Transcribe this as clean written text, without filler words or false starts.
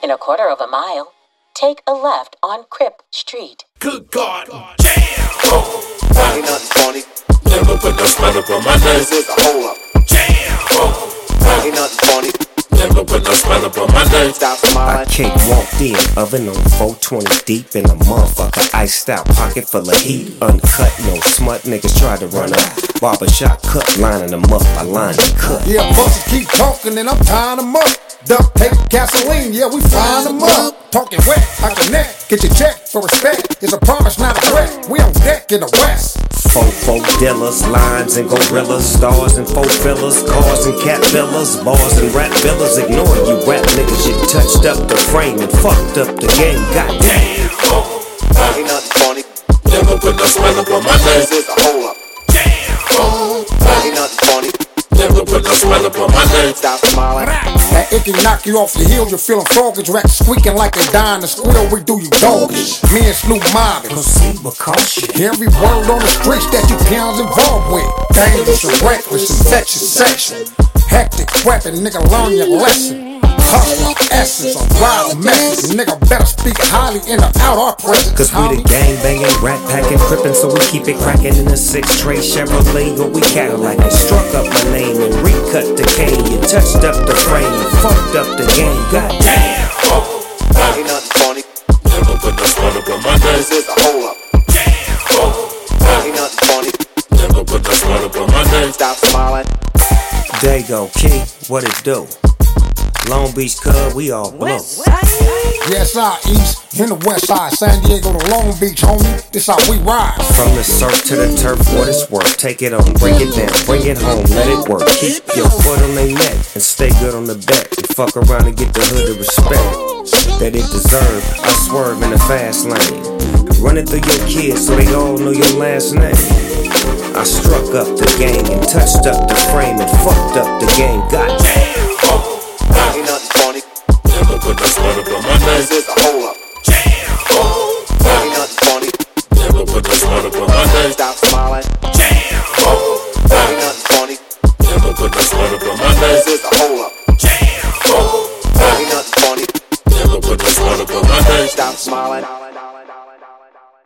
In a quarter of a mile, take a left on Crip Street. Good God, damn! Oh, ain't nothing funny. Never put no smile up on my name. This is a hold up. Damn! Oh, ain't nothing funny. Never put no smile up on my name. Stop smiling. I cake walked in, oven on 420 deep in a motherfucker iced out pocket full of heat. Uncut, no smut, niggas try to run up. Barbershop cut, lining them up, I line and cut. Yeah, bosses keep talking and I'm tying them up. Duct tape, gasoline, yeah, we flying them up. Talking wet, I connect, get your check for respect. It's a promise, not a threat. We on deck in the west. Fofo dealers, lines and gorillas, stars and four fillers, cars and cat villas, bars and rap villas. Ignore you rap niggas, you touched up the frame and fucked up the game. Goddamn. Oh, ain't nothing funny. Never put no smile up on my name. This is a hold up. Damn. Oh, ain't nothing funny. Never put no smile up on my name. Stop smiling. That it can knock you off your heels, you're feeling froggish. Rats squeaking like they dying to squeal, we do you doggish. Me and Snoop mobbing. Proceed with caution. Every word on the streets that you peons involved with. Dangerous and reckless, infectious section. Hectic weapon, nigga, learn your lesson. Hustler, essence, a wild message. Nigga better speak highly in or out our presence. Cause we the gang banging, rat packing, crippin', so we keep it cracking in a 6-tray Chevrolet or we Cadillac. And struck up my name and recut the cane. You touched up the frame, you fucked up the game. Goddamn. Oh, ain't nothing funny. Never put no smile up on my name. This is a hold up. Damn. Oh, ain't nothing funny. Never put no smile up on my name. Stop smiling. There you go, Key, what it do? Long Beach Cub, we all blow. Yes, I east, in the west side, San Diego to Long Beach, homie. This how we ride. From the surf to the turf, what it's worth. Take it on, bring it down, bring it home, let it work. Keep your foot on their neck and stay good on the back. And fuck around and get the hood of respect that it deserve. I swerve in the fast lane, running through your kids so they all know your last name. I struck up the gang and touched up the frame and fucked up the game. Goddamn. Ain't nothing funny. Never put no smile up on my name. This is a hold up. Damn. Oh, ain't nothing funny. Never put no smile up on my name. Stop smiling. Damn. Oh, ain't nothing funny. Never put no smile up on my name. This is a hold up.